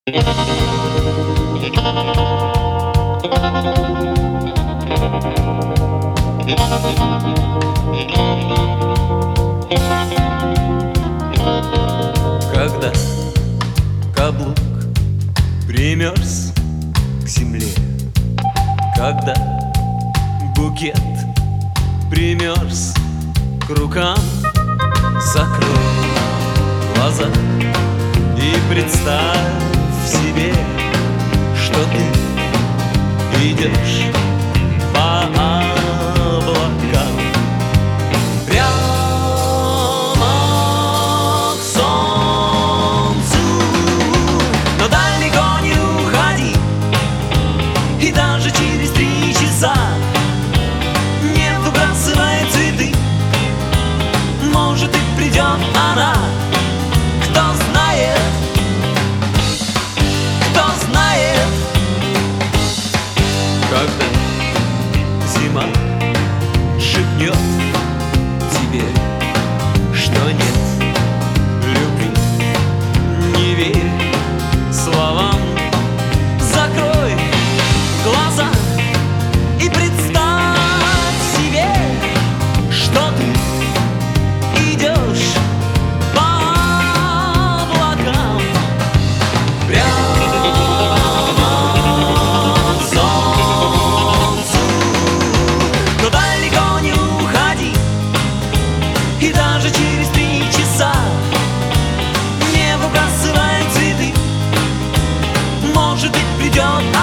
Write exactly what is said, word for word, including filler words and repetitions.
Когда каблук примерз к земле, когда букет примерз к рукам, закрой глаза и представь себе, что ты идешь по облакам прямо к солнцу. Но далеко не уходи, и даже через три часа не выбрасывай цветы. Может, и придет она, кто знает, кто знает. Когда зима шепнет тебе, что нет любви, не верь словам, закрой глаза и представь себе, что ты идешь по облакам прямо к солнцу. Но далеко не уходи, и даже через три часа не выбрасывай цветы. Может быть, придет